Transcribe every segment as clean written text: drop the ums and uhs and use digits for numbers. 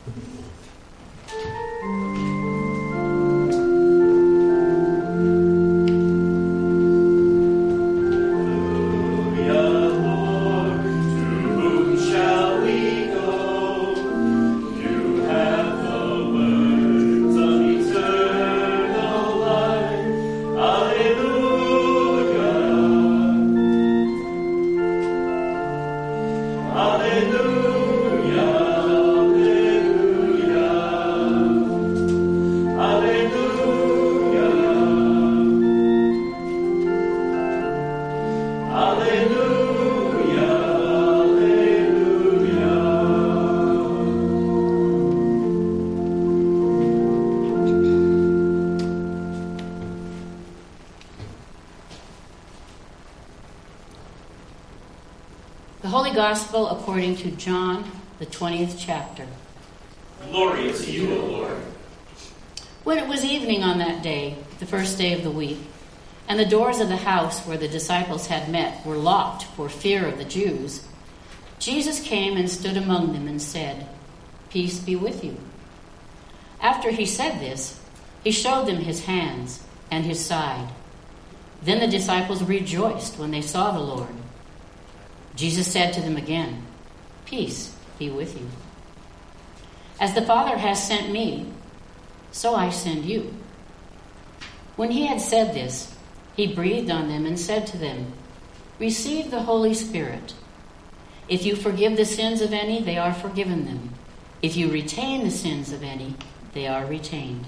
Gospel according to John, the 20th chapter. Glory to you, O Lord. When it was evening on that day, the first day of the week, and the doors of the house where the disciples had met were locked for fear of the Jews, Jesus came and stood among them and said, "Peace be with you." After he said this, he showed them his hands and his side. Then the disciples rejoiced when they saw the Lord. Jesus said to them again, "Peace be with you. As the Father has sent me, so I send you." When he had said this, he breathed on them and said to them, "Receive the Holy Spirit. If you forgive the sins of any, they are forgiven them. If you retain the sins of any, they are retained."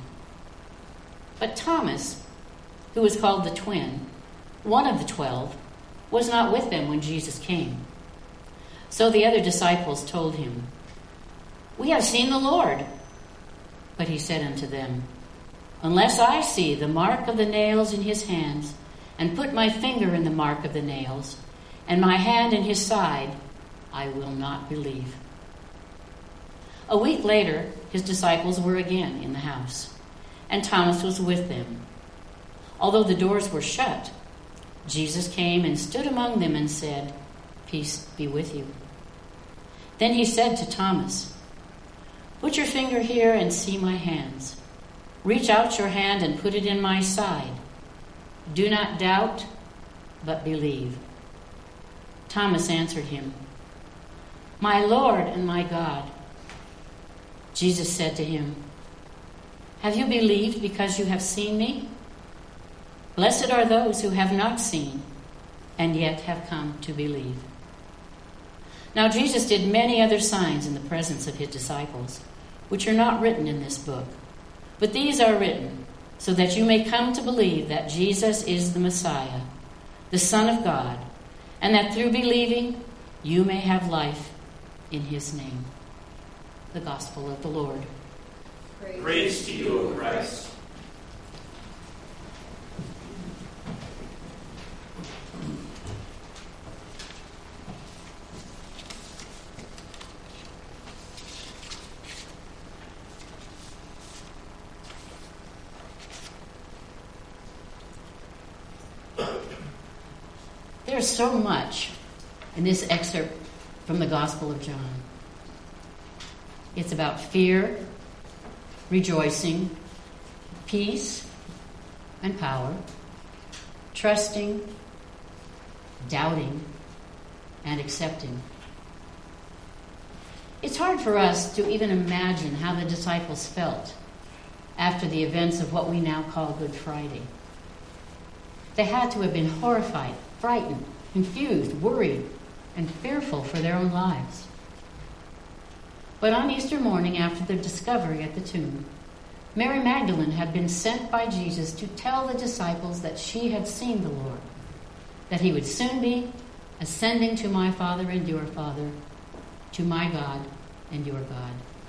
But Thomas, who was called the twin, one of the 12, was not with them when Jesus came. So the other disciples told him, "We have seen the Lord." But he said unto them, "Unless I see the mark of the nails in his hands, and put my finger in the mark of the nails, and my hand in his side, I will not believe." A week later, his disciples were again in the house, and Thomas was with them. Although the doors were shut, Jesus came and stood among them and said, "Peace be with you." Then he said to Thomas, "Put your finger here and see my hands. Reach out your hand and put it in my side. Do not doubt, but believe." Thomas answered him, "My Lord and my God." Jesus said to him, "Have you believed because you have seen me? Blessed are those who have not seen and yet have come to believe." Now Jesus did many other signs in the presence of his disciples, which are not written in this book. But these are written so that you may come to believe that Jesus is the Messiah, the Son of God, and that through believing you may have life in his name. The Gospel of the Lord. Praise to you, O Christ. There's so much in this excerpt from the Gospel of John. It's about fear, rejoicing, peace and power, trusting, doubting, and accepting. It's hard for us to even imagine how the disciples felt after the events of what we now call Good Friday. They had to have been horrified, frightened, confused, worried, and fearful for their own lives. But on Easter morning, after their discovery at the tomb, Mary Magdalene had been sent by Jesus to tell the disciples that she had seen the Lord, that he would soon be ascending to my Father and your Father, to my God and your God.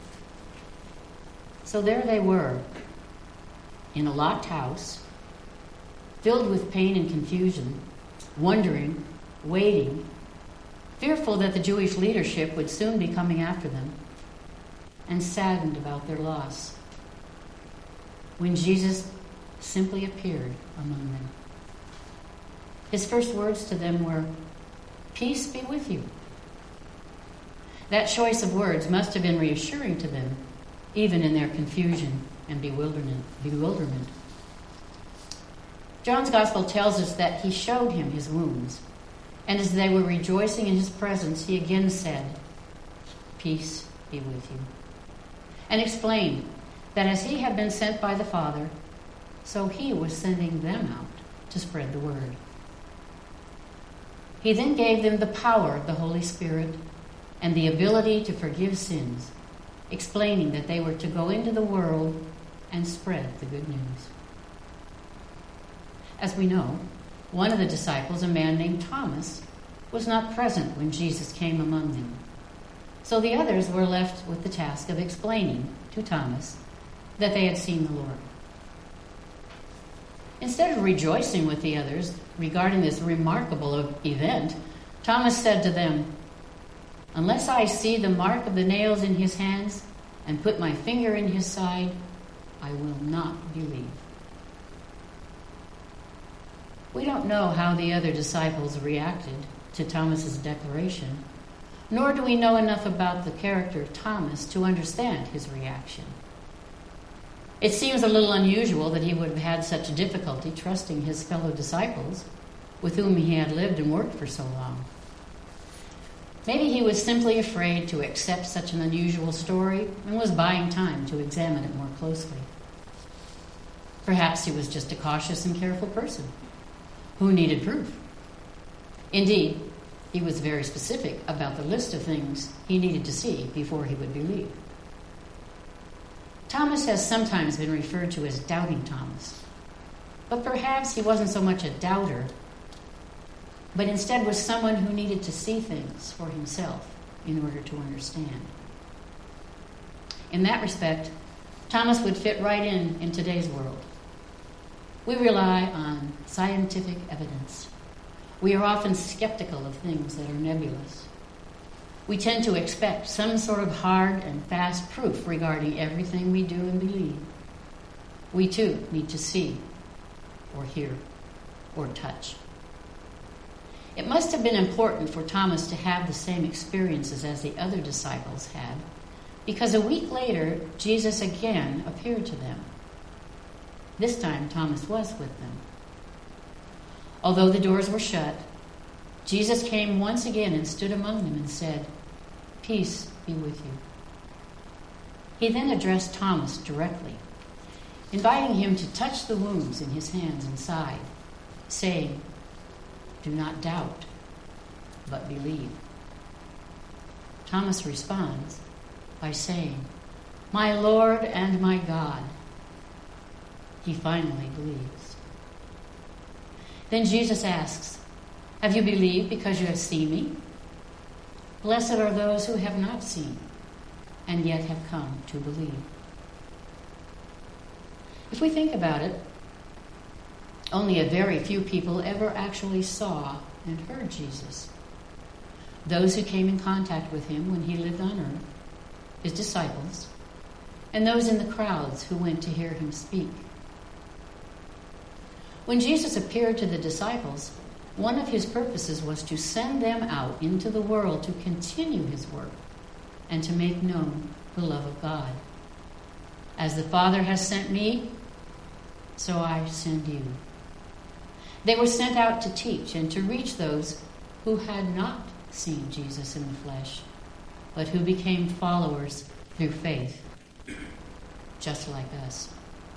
So there they were, in a locked house, filled with pain and confusion, wondering, waiting, fearful that the Jewish leadership would soon be coming after them, and saddened about their loss, when Jesus simply appeared among them. His first words to them were, "Peace be with you." That choice of words must have been reassuring to them, even in their confusion and bewilderment. John's Gospel tells us that he showed him his wounds, and as they were rejoicing in his presence, he again said, "Peace be with you," and explained that as he had been sent by the Father, so he was sending them out to spread the word. He then gave them the power of the Holy Spirit and the ability to forgive sins, explaining that they were to go into the world and spread the good news. As we know, one of the disciples, a man named Thomas, was not present when Jesus came among them. So the others were left with the task of explaining to Thomas that they had seen the Lord. Instead of rejoicing with the others regarding this remarkable event, Thomas said to them, "Unless I see the mark of the nails in his hands and put my finger in his side, I will not believe." We don't know how the other disciples reacted to Thomas's declaration, nor do we know enough about the character of Thomas to understand his reaction. It seems a little unusual that he would have had such difficulty trusting his fellow disciples with whom he had lived and worked for so long. Maybe he was simply afraid to accept such an unusual story and was buying time to examine it more closely. Perhaps he was just a cautious and careful person who needed proof. Indeed, he was very specific about the list of things he needed to see before he would believe. Thomas has sometimes been referred to as Doubting Thomas, but perhaps he wasn't so much a doubter, but instead was someone who needed to see things for himself in order to understand. In that respect, Thomas would fit right in today's world. We rely on scientific evidence. We are often skeptical of things that are nebulous. We tend to expect some sort of hard and fast proof regarding everything we do and believe. We too need to see, or hear, or touch. It must have been important for Thomas to have the same experiences as the other disciples had, because a week later, Jesus again appeared to them. This time, Thomas was with them. Although the doors were shut, Jesus came once again and stood among them and said, "Peace be with you." He then addressed Thomas directly, inviting him to touch the wounds in his hands and side, saying, "Do not doubt, but believe." Thomas responds by saying, "My Lord and my God." He finally believes. Then Jesus asks, "Have you believed because you have seen me? Blessed are those who have not seen and yet have come to believe." If we think about it, only a very few people ever actually saw and heard Jesus. Those who came in contact with him when he lived on earth, his disciples, and those in the crowds who went to hear him speak. When Jesus appeared to the disciples, one of his purposes was to send them out into the world to continue his work and to make known the love of God. "As the Father has sent me, so I send you." They were sent out to teach and to reach those who had not seen Jesus in the flesh, but who became followers through faith, just like us.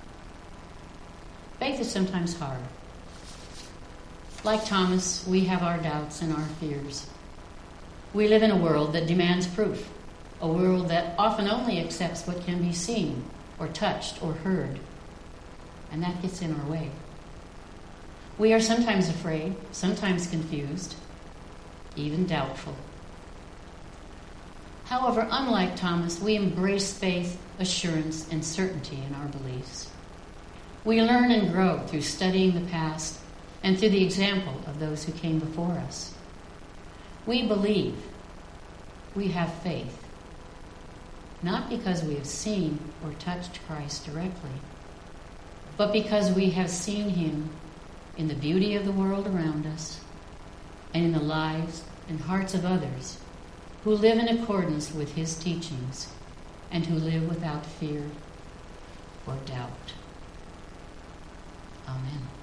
Faith is sometimes hard. Like Thomas, we have our doubts and our fears. We live in a world that demands proof, a world that often only accepts what can be seen or touched or heard, and that gets in our way. We are sometimes afraid, sometimes confused, even doubtful. However, unlike Thomas, we embrace faith, assurance, and certainty in our beliefs. We learn and grow through studying the past and through the example of those who came before us. We believe, we have faith, not because we have seen or touched Christ directly, but because we have seen him in the beauty of the world around us and in the lives and hearts of others who live in accordance with his teachings and who live without fear or doubt. Amen.